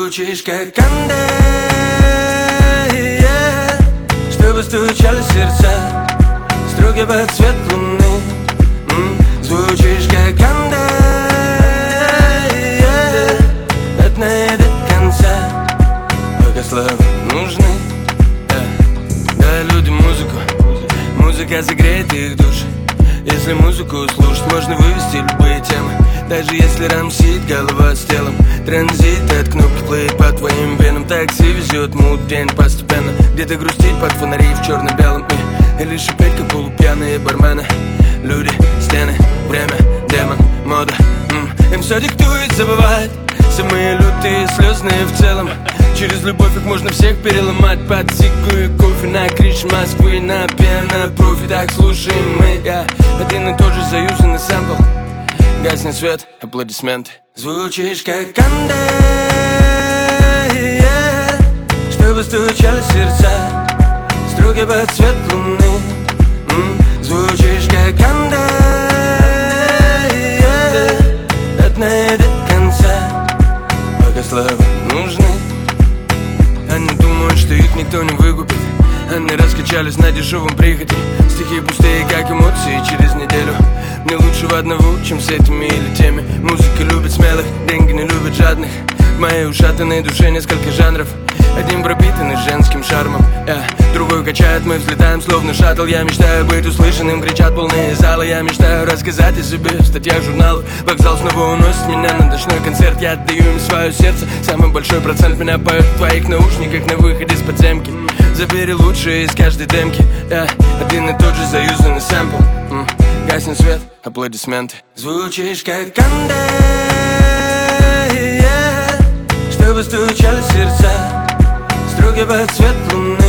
Звучишь как Канде, чтобы стучали сердца, струги под цвет луны. Звучишь как Канде, от на до конца, пока слова нужны. Да, люди музыку, музыка согреет их души. Если музыку слушать, можно вывести любые темы. Даже если рамсит голова с телом. Транзит от кнопки плей по твоим венам. Такси везет мут день постепенно. Где-то грустить под фонари в черно-белом мире. Или шипеть, как полупьяные бармены. Люди, стены, время, демон, мода. Им все диктует, забывает. Самые лютые, слезные в целом. Через любовь их можно всех переломать. Под сигару и кофе на крыше Москвы. На пиано профи, так слушаем мы. Один и тот же заюзанный сэмпл. Гаснет свет, аплодисменты. Звучишь как Канде, чтобы стучали сердца, струги под цвет луны. Звучишь как Канде, от на до конца, пока слова нужны. Они думают, что их никто не выкупит. Они раскачались на дешевом прихоти. Стихи пустые, как эмоции через неделю. Мне лучше одного, чем с этими или теми. Музыка любит смелых, деньги не любят жадных. В моей ушатанной душе несколько жанров. Один пропитанный женским шармом, другой качает, мы взлетаем словно шаттл. Я мечтаю быть услышанным, кричат полные залы. Я мечтаю рассказать о себе в статьях журналов. Вокзал снова уносит меня на ночной концерт. Я отдаю им свое сердце, самый большой процент меня поет в твоих наушниках на выходе с подземки. Забери лучшее из каждой демки. Один и тот же заюзанный сэмпл. Гаснет свет, аплодисменты. Звучишь как Канде, чтобы стучали сердца, струги под цвет луны.